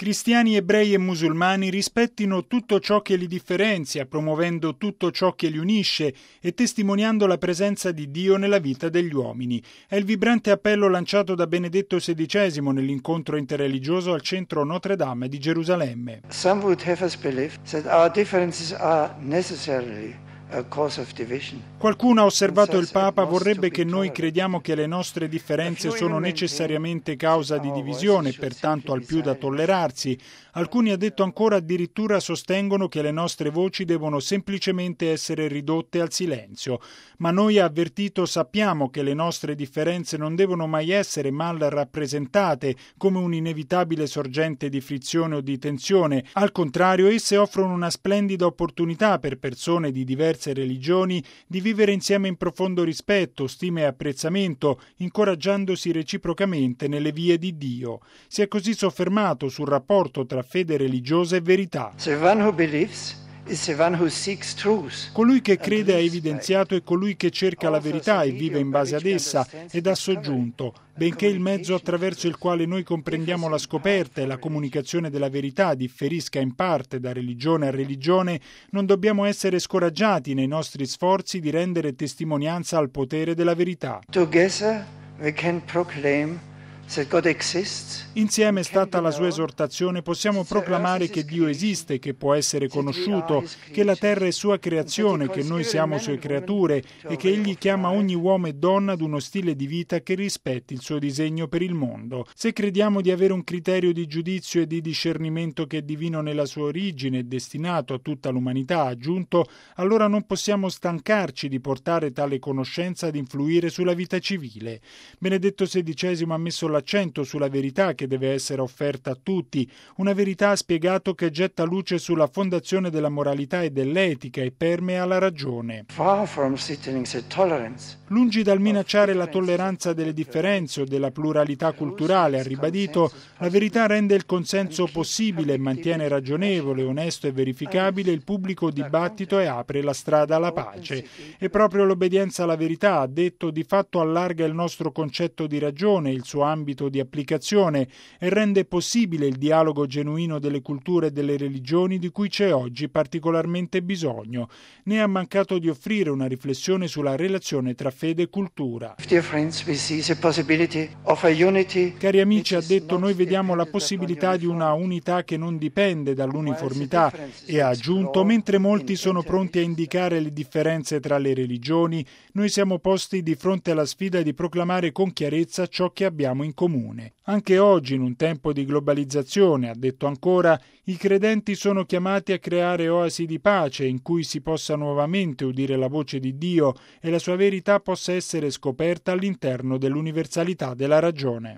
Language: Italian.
Cristiani, ebrei e musulmani rispettino tutto ciò che li differenzia, promuovendo tutto ciò che li unisce e testimoniando la presenza di Dio nella vita degli uomini. È il vibrante appello lanciato da Benedetto XVI nell'incontro interreligioso al centro Notre Dame di Gerusalemme. Some would have us believe that our differences are necessarily a cause of division. Qualcuno, ha osservato il Papa, vorrebbe che noi crediamo che le nostre differenze sono necessariamente causa di divisione e pertanto al più da tollerarsi. Alcuni, ha detto ancora, addirittura sostengono che le nostre voci devono semplicemente essere ridotte al silenzio. Ma noi, ha avvertito, sappiamo che le nostre differenze non devono mai essere mal rappresentate come un'inevitabile sorgente di frizione o di tensione. Al contrario, esse offrono una splendida opportunità per persone di diverse religioni di vivere insieme in profondo rispetto, stima e apprezzamento, incoraggiandosi reciprocamente nelle vie di Dio. Si è così soffermato sul rapporto tra fede religiosa e verità. The one who believes is the one who seeks truth. Colui che crede, ha evidenziato, è colui che cerca la verità e vive in base ad essa, ed ha soggiunto: benché il mezzo attraverso il quale noi comprendiamo la scoperta e la comunicazione della verità differisca in parte da religione a religione, non dobbiamo essere scoraggiati nei nostri sforzi di rendere testimonianza al potere della verità. Together we can proclaim that God exists. Insieme, è stata la sua esortazione, possiamo proclamare che Dio esiste, che può essere conosciuto, che la terra è sua creazione, che noi siamo sue creature e che Egli chiama ogni uomo e donna ad uno stile di vita che rispetti il suo disegno per il mondo. Se crediamo di avere un criterio di giudizio e di discernimento che è divino nella sua origine e destinato a tutta l'umanità, ha aggiunto, allora non possiamo stancarci di portare tale conoscenza ad influire sulla vita civile. Benedetto XVI ha messo l'accento sulla verità che deve essere offerta a tutti, una verità, ha spiegato, che getta luce sulla fondazione della moralità e dell'etica e permea la ragione. Far from threatening the tolerance. Lungi dal minacciare la tolleranza delle differenze o della pluralità culturale, ha ribadito, la verità rende il consenso possibile, mantiene ragionevole, onesto e verificabile il pubblico dibattito e apre la strada alla pace. E proprio l'obbedienza alla verità, ha detto, di fatto allarga il nostro concetto di ragione, il suo ambito di applicazione, e rende possibile il dialogo genuino delle culture e delle religioni di cui c'è oggi particolarmente bisogno. Ne ha mancato di offrire una riflessione sulla relazione tra fede e cultura. Dear friends, we see the possibility of a unity. Cari amici, ha detto, noi vediamo la possibilità di una unità che non dipende dall'uniformità, e ha aggiunto, mentre molti sono pronti a indicare le differenze tra le religioni, noi siamo posti di fronte alla sfida di proclamare con chiarezza ciò che abbiamo in comune. Anche oggi, in un tempo di globalizzazione, ha detto ancora, i credenti sono chiamati a creare oasi di pace in cui si possa nuovamente udire la voce di Dio e la sua verità possa essere scoperta all'interno dell'universalità della ragione.